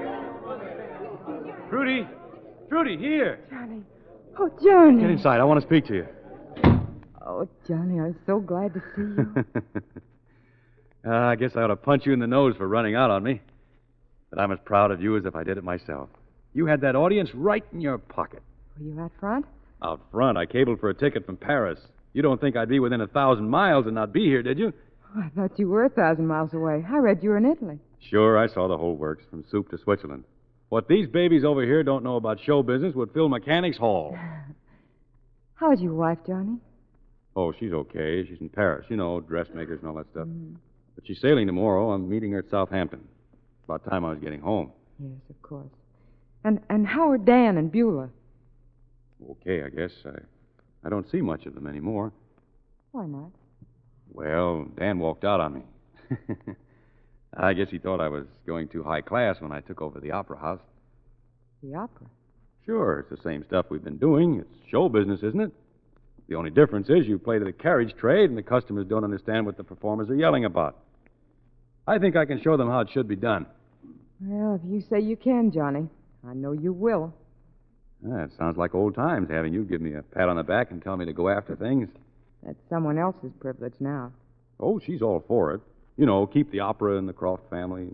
Trudy! Trudy, here! Johnny. Oh, Johnny. Get inside. I want to speak to you. Oh, Johnny, I'm so glad to see you. uh, I guess I ought to punch you in the nose for running out on me. But I'm as proud of you as if I did it myself. You had that audience right in your pocket. Were you out front? Out front? I cabled for a ticket from Paris. You don't think I'd be within a thousand miles and not be here, did you? Oh, I thought you were a thousand miles away. I read you were in Italy. Sure, I saw the whole works, from soup to Switzerland. What these babies over here don't know about show business would fill Mechanics Hall. How's your wife, Johnny? Oh, she's okay. She's in Paris. You know, dressmakers and all that stuff. Mm. But she's sailing tomorrow. I'm meeting her at Southampton. About time I was getting home. Yes, of course. And and how are Dan and Beulah? Okay, I guess. I, I don't see much of them anymore. Why not? Well, Dan walked out on me. I guess he thought I was going too high class when I took over the opera house. The opera? Sure, it's the same stuff we've been doing. It's show business, isn't it? The only difference is you play to the carriage trade and the customers don't understand what the performers are yelling about. I think I can show them how it should be done. Well, if you say you can, Johnny, I know you will. Ah, it sounds like old times having you give me a pat on the back and tell me to go after things. That's someone else's privilege now. Oh, she's all for it. You know, keep the opera in the Croft family.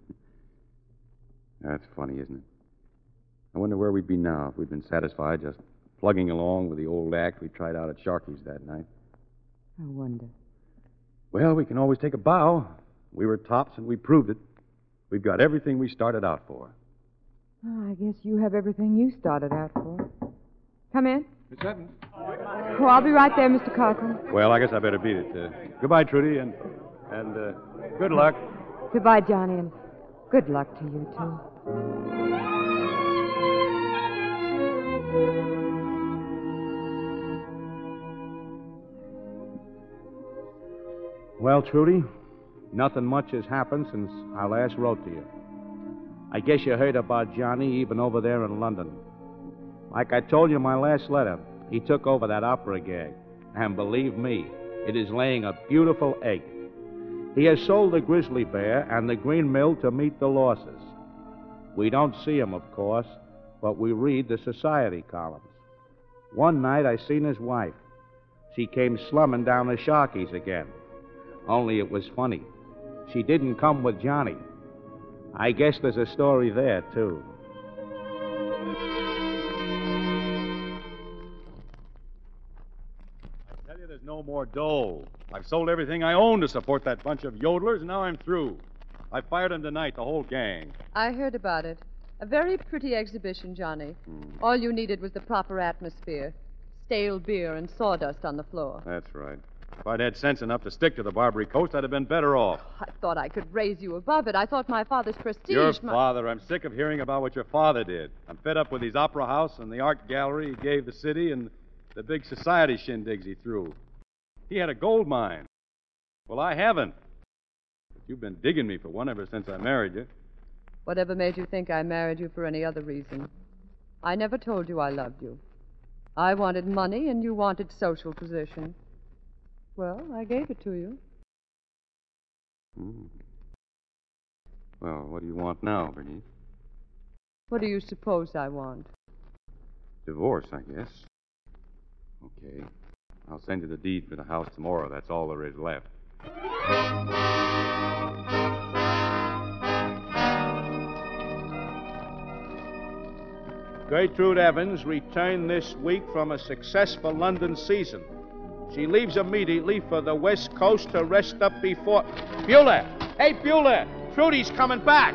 That's funny, isn't it? I wonder where we'd be now if we'd been satisfied just plugging along with the old act we tried out at Sharkey's that night. I wonder. Well, we can always take a bow. We were tops and we proved it. We've got everything we started out for. Oh, I guess you have everything you started out for. Come in. Miss Evans. Oh, I'll be right there, Mister Cochran. Well, I guess I better beat it. Uh, goodbye, Trudy, and and uh, good luck. Goodbye, Johnny, and good luck to you, too. Well, Trudy, nothing much has happened since I last wrote to you. I guess you heard about Johnny even over there in London. Like I told you in my last letter, he took over that opera gag. And believe me, it is laying a beautiful egg. He has sold the Grizzly Bear and the Green Mill to meet the losses. We don't see him, of course, but we read the society columns. One night I seen his wife. She came slumming down the Sharkies again. Only it was funny. She didn't come with Johnny. I guess there's a story there, too. I tell you, there's no more dough. I've sold everything I own to support that bunch of yodelers, and now I'm through. I fired them tonight, the whole gang. I heard about it. A very pretty exhibition, Johnny. Hmm. All you needed was the proper atmosphere. Stale beer and sawdust on the floor. That's right. If I'd had sense enough to stick to the Barbary Coast, I'd have been better off. I thought I could raise you above it. I thought my father's prestige... Your my... father. I'm sick of hearing about what your father did. I'm fed up with his opera house and the art gallery he gave the city and the big society shindigs he threw. He had a gold mine. Well, I haven't. But you've been digging me for one ever since I married you. Whatever made you think I married you for any other reason? I never told you I loved you. I wanted money and you wanted social position. Well, I gave it to you. Hmm. Well, what do you want now, Bernice? What do you suppose I want? Divorce, I guess. Okay. I'll send you the deed for the house tomorrow. That's all there is left. Gertrude Evans returned this week from a successful London season. She leaves immediately for the West Coast to rest up before... Bueller! Hey, Bueller! Trudy's coming back!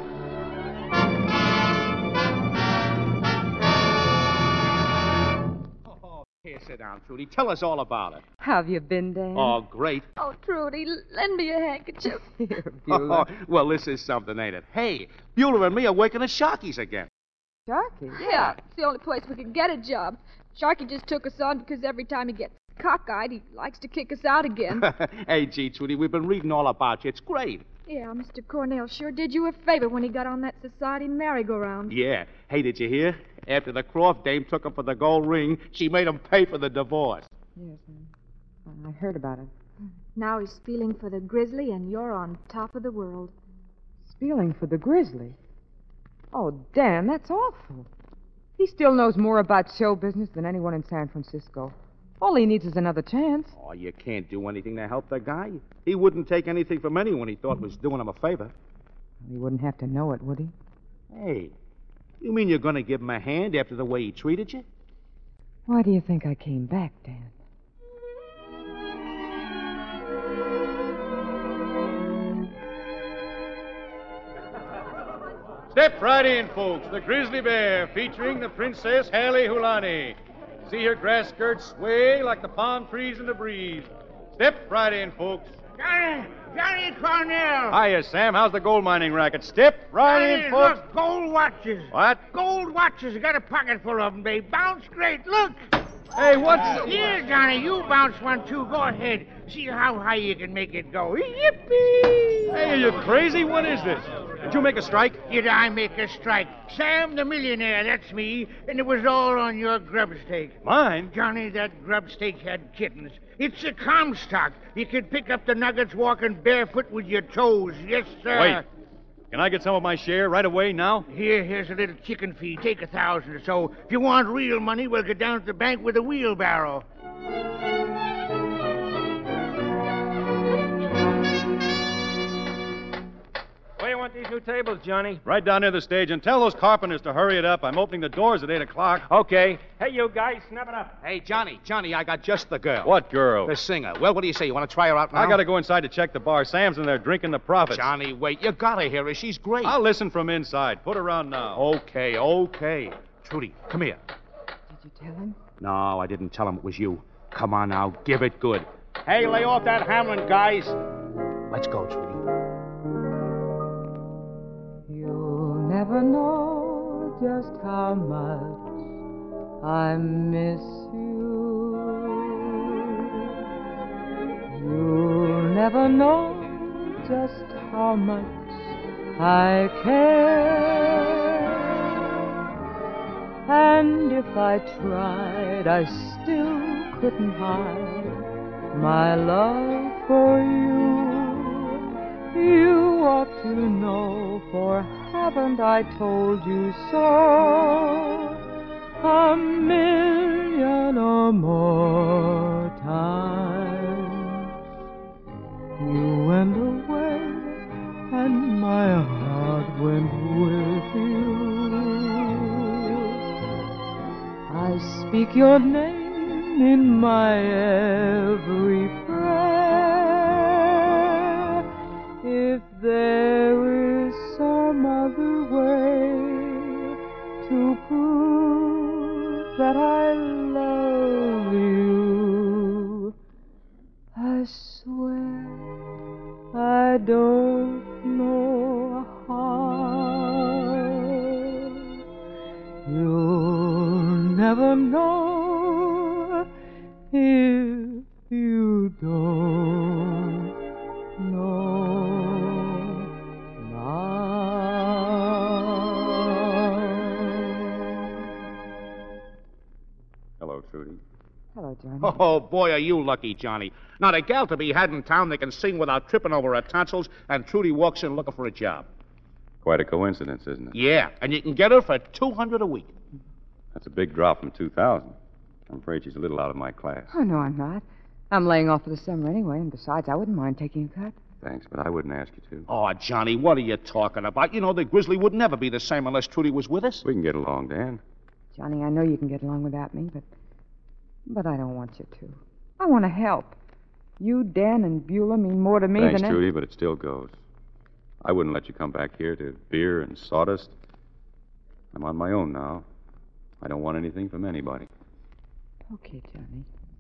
Oh, here, sit down, Trudy. Tell us all about it. How have you been, Dan? Oh, great. Oh, Trudy, lend me a handkerchief. Here, Oh, Bueller. well, this is something, ain't it? Hey, Bueller and me are working at Sharky's again. Sharky? Yeah, it's the only place we can get a job. Sharky just took us on because every time he gets cockeyed, he likes to kick us out again. Hey, gee, Trudy, we've been reading all about you. It's great. Yeah, Mister Cornell sure did you a favor when he got on that society merry-go-round. Yeah. Hey, did you hear? After the Croft dame took him for the gold ring, she made him pay for the divorce. Yes, I heard about it. Now he's feeling for the grizzly, and you're on top of the world. Feeling for the grizzly? Oh, Dan, that's awful. He still knows more about show business than anyone in San Francisco. All he needs is another chance. Oh, you can't do anything to help the guy. He wouldn't take anything from anyone he thought was doing him a favor. He wouldn't have to know it, would he? Hey, you mean you're going to give him a hand after the way he treated you? Why do you think I came back, Dan? Step right in, folks. The Grizzly Bear, featuring the Princess Hallie Hulani. See her grass skirts sway like the palm trees in the breeze. Step right in, folks. Johnny, Johnny Cornell. Hiya, Sam. How's the gold mining racket? Step right Johnny, in, folks. Look, gold watches. What? Gold watches. I got a pocket full of them. They bounce great. Look. Hey, what's... Here, Johnny, you bounce one, too. Go ahead. See how high you can make it go. Yippee! Hey, are you crazy? What is this? Did you make a strike? Did I make a strike? Sam the millionaire, that's me. And it was all on your grub stake. Mine? Johnny, that grub stake had kittens. It's a Comstock. You could pick up the nuggets walking barefoot with your toes. Yes, sir. Wait. Can I get some of my share right away now? Here, here's a little chicken feed. Take a thousand or so. If you want real money, we'll get down to the bank with a wheelbarrow. Where do you want these new tables, Johnny? Right down near the stage, and tell those carpenters to hurry it up. I'm opening the doors at eight o'clock. Okay. Hey, you guys, snap it up. Hey, Johnny, Johnny, I got just the girl. What girl? The singer. Well, what do you say? You want to try her out now? I gotta go inside to check the bar. Sam's in there drinking the profits. Johnny, wait. You gotta hear her. She's great. I'll listen from inside. Put her on now. Okay, okay. Trudy, come here. Did you tell him? No, I didn't tell him it was you. Come on now, give it good. Hey, lay off that hammering, guys. Let's go, Trudy. You'll never know just how much I miss you. You'll never know just how much I care. And if I tried, I still couldn't hide my love for you. You ought to know, for haven't I told you so a million or more times? You went away, and my heart went with you. I speak your name in my every prayer. If there is prove that I love you. I swear I don't know how. You'll never know if you don't know now. Hello, Trudy. Hello, Johnny. Oh, boy, are you lucky, Johnny. Not a gal to be had in town that can sing without tripping over her tonsils, and Trudy walks in looking for a job. Quite a coincidence, isn't it? Yeah, and you can get her for two hundred a week. That's a big drop from two thousand. I'm afraid she's a little out of my class. Oh, no, I'm not. I'm laying off for the summer anyway, and besides, I wouldn't mind taking a cut. Thanks, but I wouldn't ask you to. Oh, Johnny, what are you talking about? You know, the Grizzly would never be the same unless Trudy was with us. We can get along, Dan. Johnny, I know you can get along without me, but but I don't want you to. I want to help. You, Dan, and Beulah mean more to me Thanks, than... Trudy, but it still goes. I wouldn't let you come back here to beer and sawdust. I'm on my own now. I don't want anything from anybody. Okay, Johnny.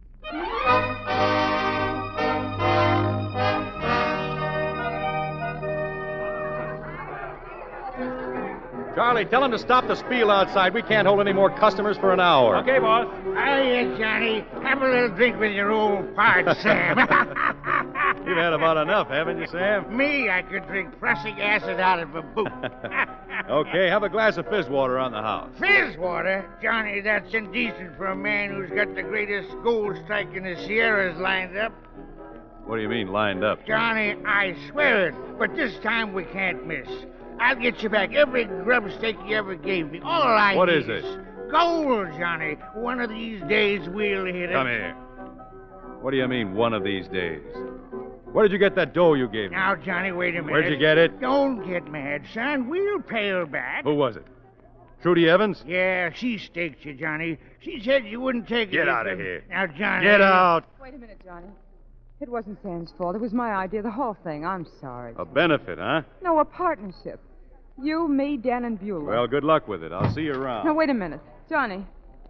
Charlie, tell him to stop the spiel outside. We can't hold any more customers for an hour. Okay, boss. Hiya, Johnny. Have a little drink with your old pard, Sam. You've had about enough, haven't you, Sam? Me, I could drink prussic acid out of a boot. Okay, have a glass of fizz water on the house. Fizz water? Johnny, that's indecent for a man who's got the greatest gold strike in the Sierras lined up. What do you mean, lined up? Johnny, I swear it, but this time we can't miss. I'll get you back every grub stake you ever gave me. All I What need is it? Gold, Johnny. One of these days we'll hit it. Come here. What do you mean, one of these days? Where did you get that dough you gave me? Now, Johnny, wait a minute. Where'd you get it? Don't get mad, son. We'll pay her back. Who was it? Trudy Evans? Yeah, she staked you, Johnny. She said you wouldn't take it. Get if out of you- here. Now, Johnny. Get out. Wait a minute, Johnny. It wasn't Sam's fault. It was my idea, the whole thing. I'm sorry. A benefit, huh? No, a partnership. You, me, Dan, and Beulah. Well, good luck with it. I'll see you around. Now, wait a minute. Johnny.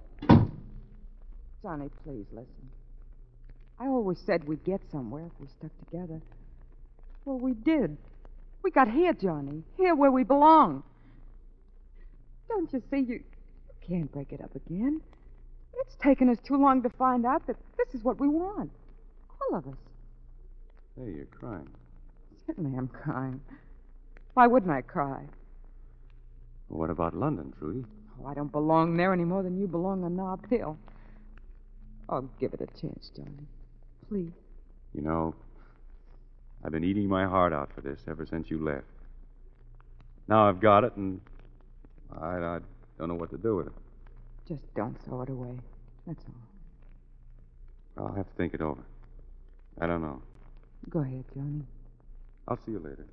Johnny, please listen. I always said we'd get somewhere if we stuck together. Well, we did. We got here, Johnny. Here where we belong. Don't you see? You, you can't break it up again. It's taken us too long to find out that this is what we want. All of us. Hey, you're crying. Certainly I'm crying. Why wouldn't I cry? Well, what about London, Trudy? Oh, I don't belong there any more than you belong on Nob Hill. Oh, give it a chance, Johnny. Please. You know, I've been eating my heart out for this ever since you left. Now I've got it, and I, I don't know what to do with it. Just don't throw it away. That's all. I'll have to think it over. I don't know. Go ahead, Johnny. I'll see you later.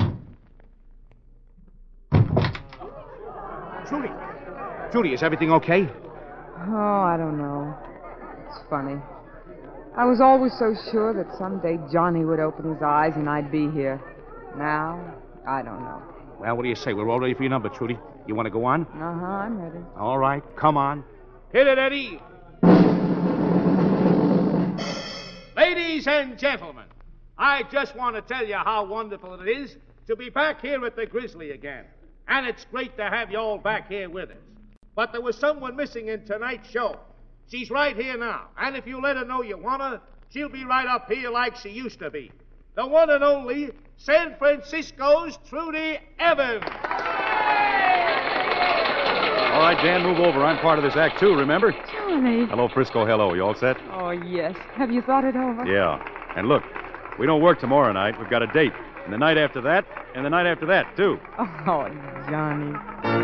Trudy. Trudy, is everything okay? Oh, I don't know. It's funny. I was always so sure that someday Johnny would open his eyes and I'd be here. Now, I don't know. Well, what do you say? We're all ready for your number, Trudy. You want to go on? Uh-huh, I'm ready. All right, come on. Hit it, Eddie. Ladies and gentlemen, I just want to tell you how wonderful it is to be back here at the Grizzly again. And it's great to have you all back here with us. But there was someone missing in tonight's show. She's right here now. And if you let her know you want her, she'll be right up here like she used to be. The one and only San Francisco's Trudy Evans. All right, Dan, move over. I'm part of this act, too, remember? Johnny. Hello, Frisco. Hello. You all set? Oh, yes. Have you thought it over? Yeah. And look, we don't work tomorrow night. We've got a date. And the night after that, and the night after that, too. Oh, Johnny.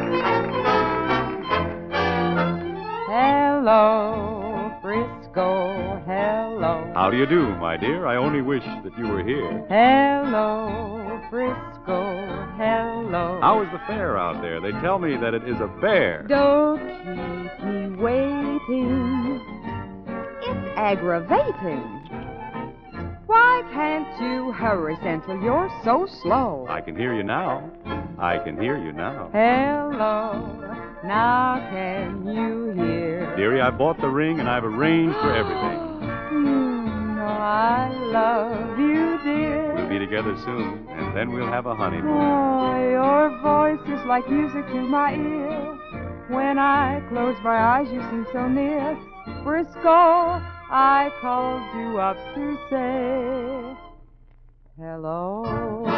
Hello, Frisco. Hello. How do you do, my dear? I only wish that you were here. Hello, Frisco. Hello. How is the fair out there? They tell me that it is a bear. Don't keep me waiting. It's aggravating. Why can't you hurry, Central? You're so slow. I can hear you now. I can hear you now. Hello, Now can you hear? Dearie, I bought the ring and I've arranged for everything. You know I love you, dear. We'll be together soon, and then we'll have a honeymoon. Oh, your voice is like music to my ear. When I close my eyes, you seem so near. Frisco, I called you up to say hello.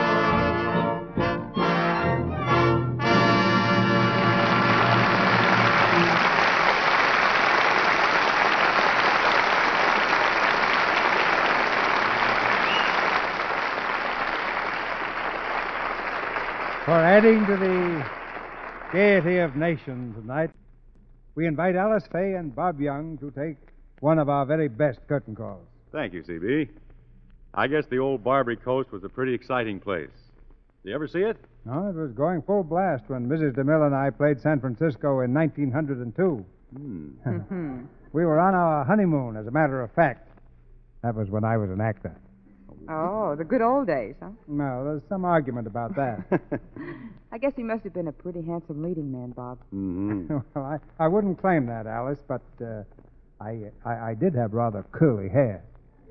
For adding to the gaiety of nations tonight, we invite Alice Faye and Bob Young to take one of our very best curtain calls. Thank you, C B. I guess the old Barbary Coast was a pretty exciting place. Did you ever see it? No, it was going full blast when Missus DeMille and I played San Francisco in nineteen oh two. Hmm. We were on our honeymoon, as a matter of fact. That was when I was an actor. Oh, the good old days, huh? No, there's some argument about that. I guess he must have been a pretty handsome leading man, Bob. Mm-hmm. Well, I, I wouldn't claim that, Alice, but uh, I, I I did have rather curly hair.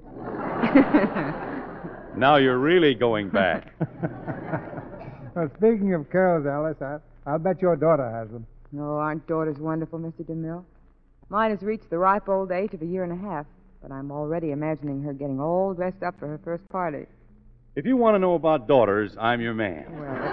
Now you're really going back. Well, speaking of curls, Alice, I, I'll bet your daughter has them. Oh, aren't daughters wonderful, Mister DeMille? Mine has reached the ripe old age of a year and a half, but I'm already imagining her getting all dressed up for her first party. If you want to know about daughters, I'm your man.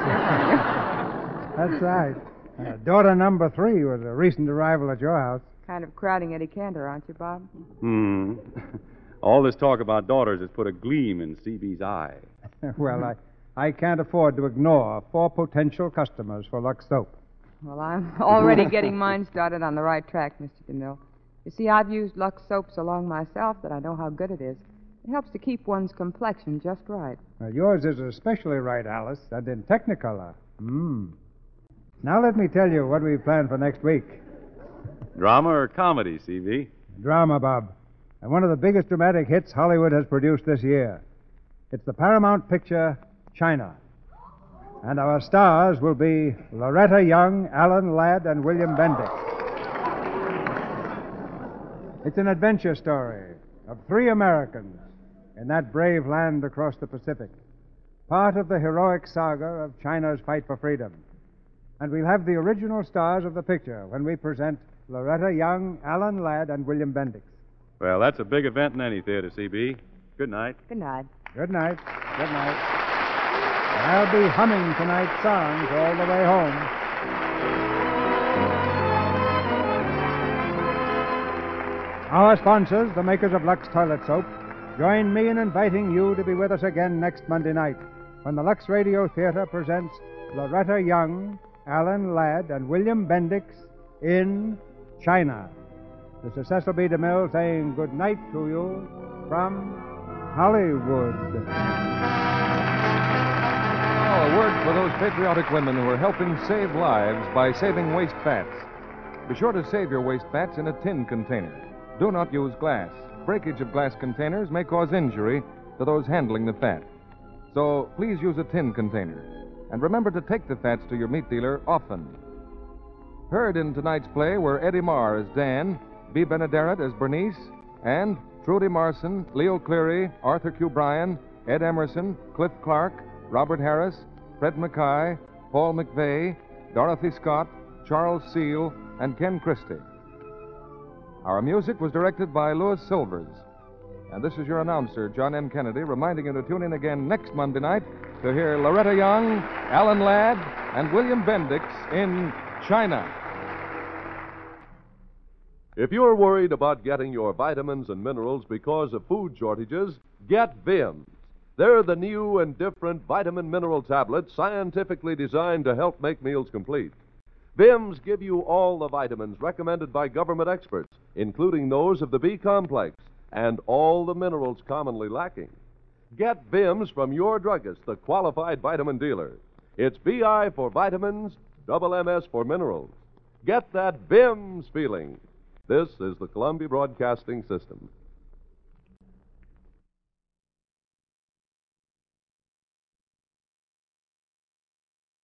Well, that's right. Uh, daughter number three was a recent arrival at your house. Kind of crowding Eddie Cantor, aren't you, Bob? Hmm. All this talk about daughters has put a gleam in C B's eye. Well, I, I can't afford to ignore four potential customers for Lux Soap. Well, I'm already getting mine started on the right track, Mister DeMille. You see, I've used Lux Soap so long myself that I know how good it is. It helps to keep one's complexion just right. Now, yours is especially right, Alice, and in Technicolor. Mmm. Now let me tell you what we've planned for next week. Drama or comedy, C B? Drama, Bob. And one of the biggest dramatic hits Hollywood has produced this year. It's the Paramount picture, China. And our stars will be Loretta Young, Alan Ladd, and William Bendix. It's an adventure story of three Americans in that brave land across the Pacific, part of the heroic saga of China's fight for freedom. And we'll have the original stars of the picture when we present Loretta Young, Alan Ladd, and William Bendix. Well, that's a big event in any theater, C B. Good night. Good night. Good night. Good night. I'll be humming tonight's songs all the way home. Our sponsors, the makers of Lux Toilet Soap, join me in inviting you to be with us again next Monday night when the Lux Radio Theater presents Loretta Young, Alan Ladd, and William Bendix in China. This is Cecil B. DeMille saying good night to you from Hollywood. Oh, a word for those patriotic women who are helping save lives by saving waste fats. Be sure to save your waste fats in a tin container. Do not use glass. Breakage of glass containers may cause injury to those handling the fat. So please use a tin container. And remember to take the fats to your meat dealer often. Heard in tonight's play were Eddie Marr as Dan, Bea Benaderet as Bernice, and Trudy Marson, Leo Cleary, Arthur Q. Bryan, Ed Emerson, Cliff Clark, Robert Harris, Fred McKay, Paul McVeigh, Dorothy Scott, Charles Seal, and Ken Christie. Our music was directed by Louis Silvers. And this is your announcer, John M. Kennedy, reminding you to tune in again next Monday night to hear Loretta Young, Alan Ladd, and William Bendix in China. If you're worried about getting your vitamins and minerals because of food shortages, get Vims. They're the new and different vitamin mineral tablets scientifically designed to help make meals complete. Vims give you all the vitamins recommended by government experts, including those of the B complex, and all the minerals commonly lacking. Get Vims from your druggist, the qualified vitamin dealer. It's B I for vitamins, double M S for minerals. Get that Vims feeling. This is the Columbia Broadcasting System.